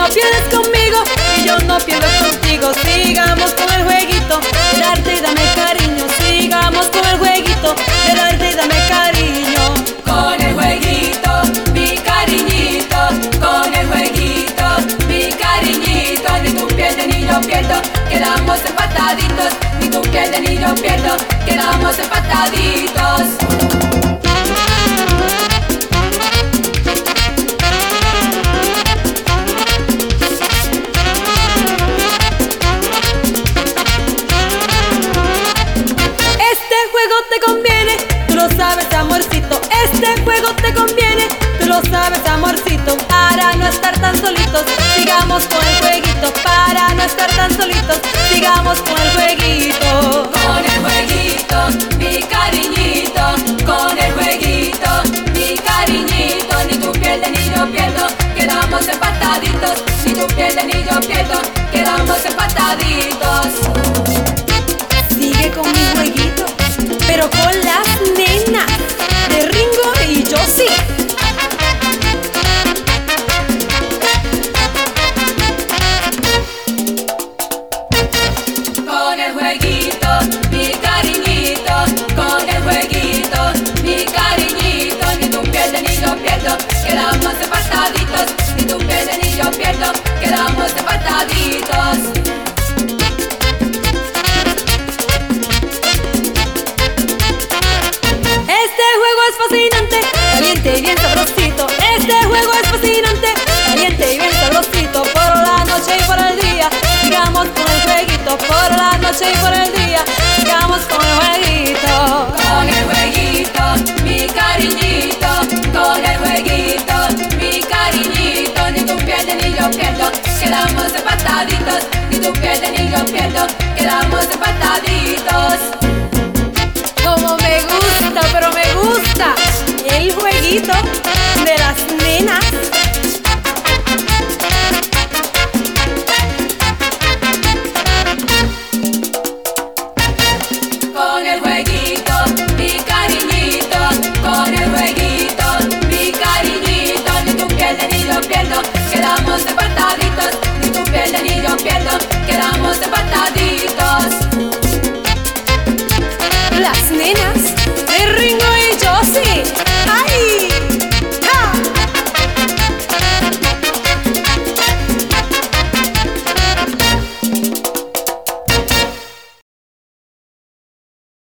no pierdes conmigo y yo no pierdo contigo. Sigamos con el jueguito de darte y dame cariño. Sigamos con el jueguito de darte y dame cariño. Con el jueguito, mi cariñito. Con el jueguito, mi cariñito. Ni tú pierdes ni yo pierdo, quedamos empataditos. Ni tú pierdes ni yo pierdo, quedamos empataditos. Te conviene, tú lo sabes, amorcito. Este juego te conviene, tú lo sabes, amorcito. Para no estar tan solitos, sigamos con el jueguito. Para no estar tan solitos, sigamos con el jueguito. Con el jueguito, mi cariñito. Con el jueguito, mi cariñito. Ni tú pierdes ni yo pierdo, quedamos empataditos. Ni tú pierdes ni yo pierdo, quedamos empataditos. Sigue con mi jueguito, pero con las nenas de Ringo y Josie. Con el jueguito, mi cariñito. Con el jueguito, mi cariñito. Ni tú pierdes ni yo pierdo, quedamos empataditos. Ni tú pierdes ni yo pierdo, quedamos empataditos. Este juego es fascinante, caliente y bien sabrosito. Este juego es fascinante, caliente y bien sabrosito. Por la noche y por el día, sigamos con el jueguito. Por la noche y por el día, sigamos con el jueguito. Con el jueguito, mi cariñito. Con el jueguito, mi cariñito. Ni tú pierdes ni yo pierdo, quedamos empataditos. Ni tú pierdes ni yo pierdo, quedamos empataditos. Como me gusta, pero me gusta el jueguito de las nenas. Con el jueguito, mi cariñito. Con el jueguito, mi cariñito. Ni tú pierdes ni yo pierdo, quedamos empataditos. Ni tú pierdes ni yo pierdo, quedamos empataditos.